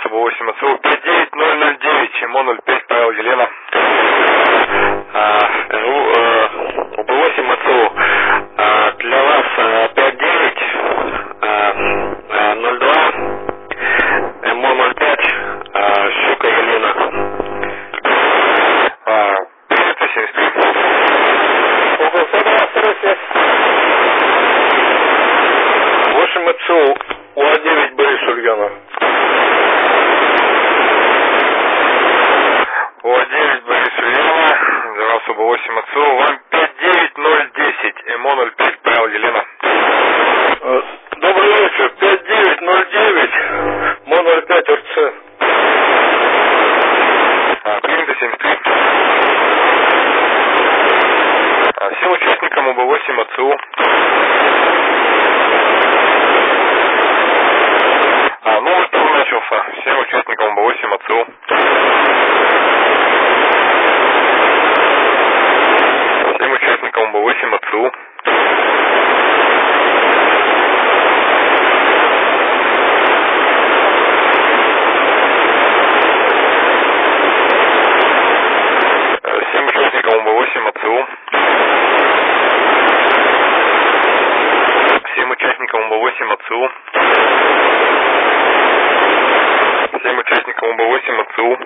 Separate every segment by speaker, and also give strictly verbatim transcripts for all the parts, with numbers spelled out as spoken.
Speaker 1: УБ восемь АЦУ пять девять ноль ноль девять, МО ноль пять, Павел, Елена.
Speaker 2: А, РУ, э, УБ восемь АЦУ, а, для вас а, пять девять ноль два, МО ноль пять, а, Щука Елена.
Speaker 1: А, привет, семьдесят три.
Speaker 2: УБ второй связь.
Speaker 1: восемь АЦУ, УА девять, Борис, Ульяна. УА девять, Борис, Ульяна. Для вас УБ восемь АЦУ, вам пять девять ноль десять, МО ноль пять, Павел, Елена.
Speaker 3: Добрый вечер, пять девять ноль девять, МО ноль пять, РЦ.
Speaker 1: А, принято, семьдесят три. А, всем участникам УБ восемь АЦУ. А, новый тур начался. Всем участникам УБ восемь АЦУ. Всем участникам УБ восемь АЦУ. Всем участникам УБ восемь АЦУ. Всем участникам УБ восемь АЦУ. Всем участникам УБ восемь АЦУ.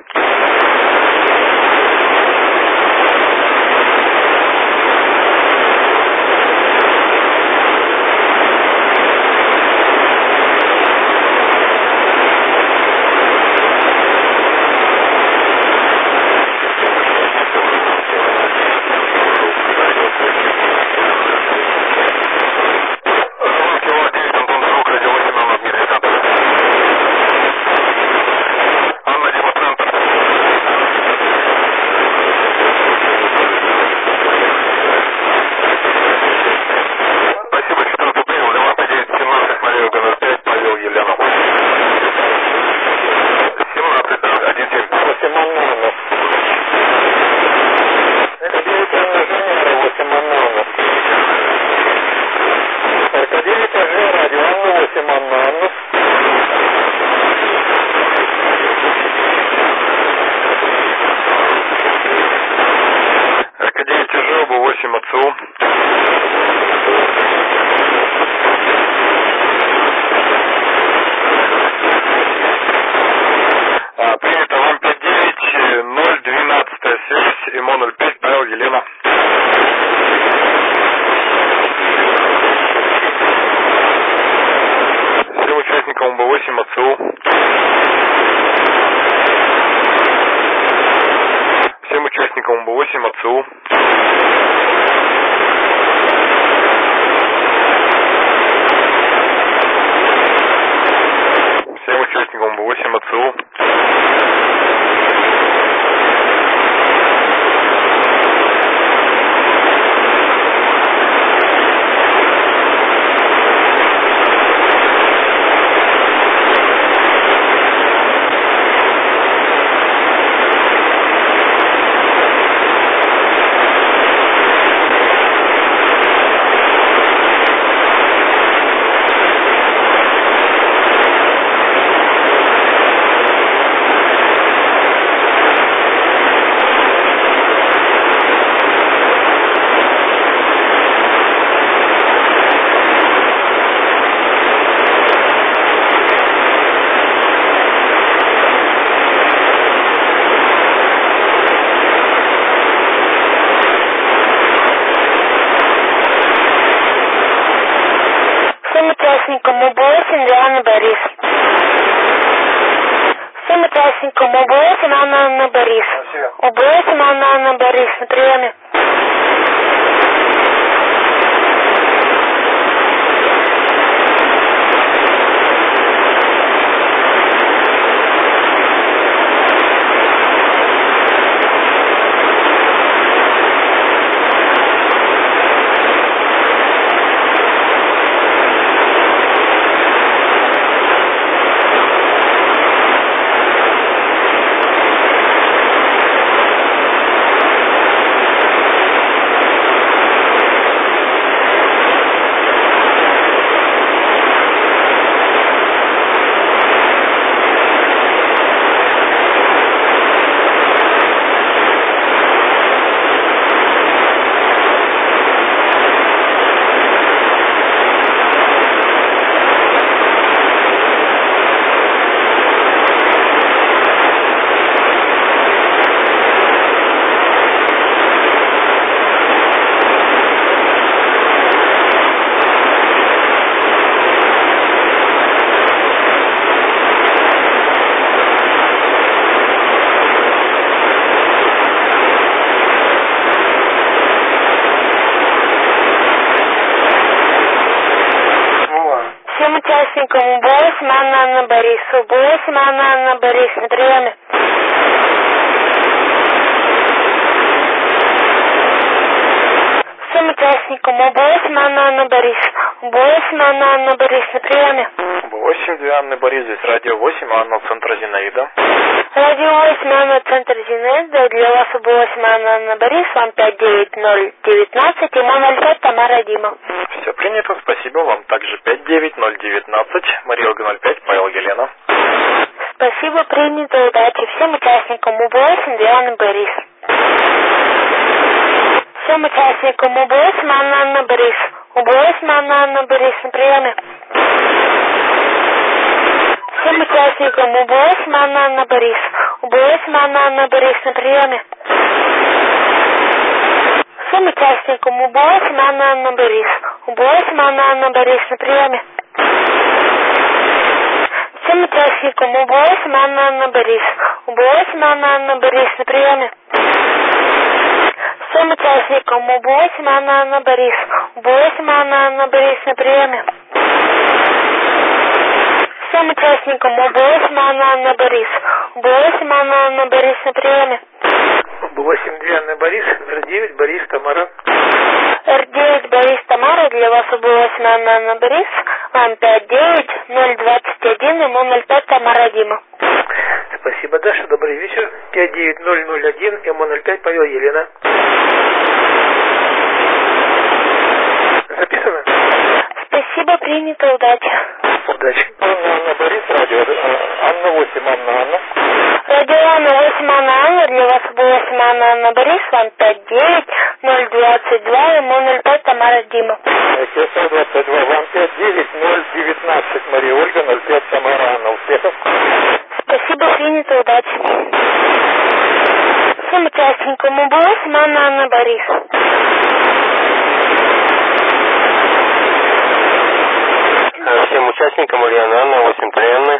Speaker 4: участникам УБ восемь Анна Борис. Всем участникам УБ восемь Анна Анна Борис. УБ восемь Анна Анна Борис на приеме. участникам У Б восемь Анна Анна Борис. У Б восемь Анна Анна Борис на приеме. Всем участникам У Б восемь Анна Анна Борис. У Б восемь Анна Анна Борис на приеме.
Speaker 3: У Б восемь, две Анны Борис, здесь радио восемь, Анна, центр Зинаида.
Speaker 4: Радио восемь Анна, центр Зинаида. Для вас У Б восемь Анна Анна Борис. Вам пять девять ноль девятнадцать. Ему ноль пять Тамара Дима.
Speaker 3: Все принято, спасибо вам. Также пять девять ноль девятнадцать, Мария Ольга ноль пять, Павел Елена.
Speaker 4: Спасибо, принято, удачи. Всем участникам У Б восемь, две Анны Борис. Всем участникам У Б восемь Анна Анна Борис. У Б восемь Анна Анна Борис на приеме. Всем участникам У Б восемь Анна Анна Борис. У Б восемь Анна Анна Борис на приеме. Всем участникам У Б восемь Анна Анна Борис. У Б восемь Анна Анна Борис на приеме. Всем участникам У Б восемь Анна Анна Борис. У Б восемь Анна Анна Борис на приеме. Всем участникам У Б восемь Анна Анна Борис. У Б восемь Анна Анна Борис на приеме. Всем участникам У Б восемь Анна Анна Борис. У Б восемь Анна Анна Борис на приеме.
Speaker 3: У Б восемь, две Анны Борис, Р девять Борис Тамара.
Speaker 4: Р девять Борис Тамара, для вас У Б восемь Анна Анна Борис. Вам пять девять ноль двадцать один, ему ноль пять Тамара Дима.
Speaker 3: Спасибо, Даша, добрый вечер. пять девять ноль ноль один, М ноль пять, Павел Елена. Записано?
Speaker 4: Спасибо, принято, удачи.
Speaker 3: Удачи. Анна Анна Борис, радио Анна восемь, Анна Анна.
Speaker 4: Радио Анна восемь Анна Анна, для вас У Б восемь Анна Анна Борис. Вам пять девять ноль двадцать два, ему ноль пять Тамара Дима.
Speaker 3: КС двадцать два, вам пять девять ноль девятнадцать, Мария Ольга, ноль пять Тамара Анна. Успехов.
Speaker 4: Спасибо, принято, удачи. Всем участникам У Б восемь Анна Анна Борис.
Speaker 2: Всем участникам Ульяна Анна, восемь три Анны.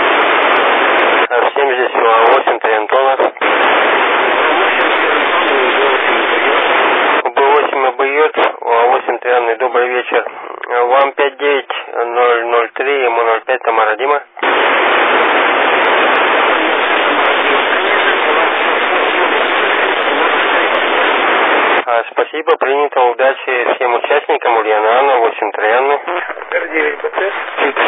Speaker 2: Всем здесь восемь три Антона. У Б восемь обоет, восемь три Анны, добрый вечер. Вам пять девять ноль ноль три, ему ноль пять Тамара Дима. Спасибо, принято, удачи всем участникам Ульяна Анна, восемь три Анны.
Speaker 3: Р девять Б Т.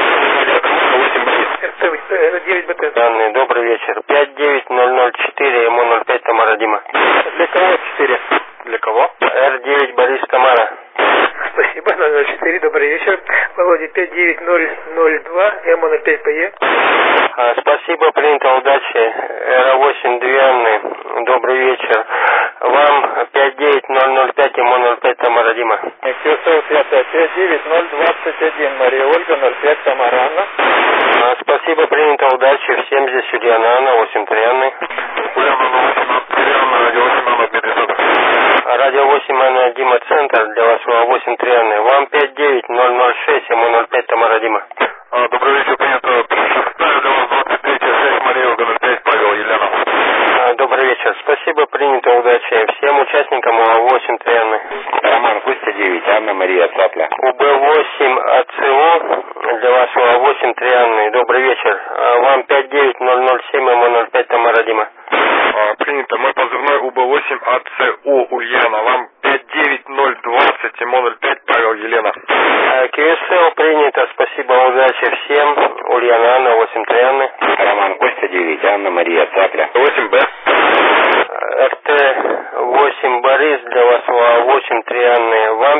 Speaker 3: Р девять Б Т.
Speaker 2: Анны, добрый вечер. пять девять ноль ноль четыре, ему ноль пять Тамара Дима.
Speaker 3: Для кого четыре? Для кого?
Speaker 2: Р девять Борис Тамара.
Speaker 3: Спасибо, ноль ноль четыре, добрый вечер. Володя, пять девять ноль ноль два, М ноль пять П Е.
Speaker 2: Спасибо, принято, удачи. Р восемь, две Анны, добрый вечер. Вам пять девять ноль ноль пять, ему ноль пять Тамара Дима.
Speaker 3: КСЛ пять девять ноль двадцать один, Мария Ольга, ноль пять Тамара Анна.
Speaker 2: Спасибо, принято, удачи. Всем здесь Ульяна Анна, восемь три Анны. Радио восемь Анна Дима, центр, для вас восемь три Анны. Вам пять девять ноль ноль шесть, ему ноль пять Тамара Дима.
Speaker 1: А, добрый вечер, принято. Шестая для вас двадцать третья связь, Мария Ольга ноль пять, Павел Елена.
Speaker 2: А, добрый вечер, спасибо, принято, удачи. Всем участникам восемь три Анны.
Speaker 5: Роман Костя девять, Анна Мария Цапля.
Speaker 2: У Б восемь А Ц О, для вас восемь три Анны, добрый вечер. А, вам пять девять ноль ноль семь, ему ноль пять Тамара Дима.
Speaker 1: А, принято. Мой позывной У Б восемь А Ц О, Ульяна. Вам пять девять ноль двадцать, ему ноль пять, Павел Елена.
Speaker 2: КСЛ принято, спасибо, удачи всем. Ульяна Анна, восемь три Анны.
Speaker 5: Роман Костя девять, Анна Мария Цапля.
Speaker 1: восемь Б.
Speaker 2: Р Т восемь Борис, для вас восемь три Анны. Вам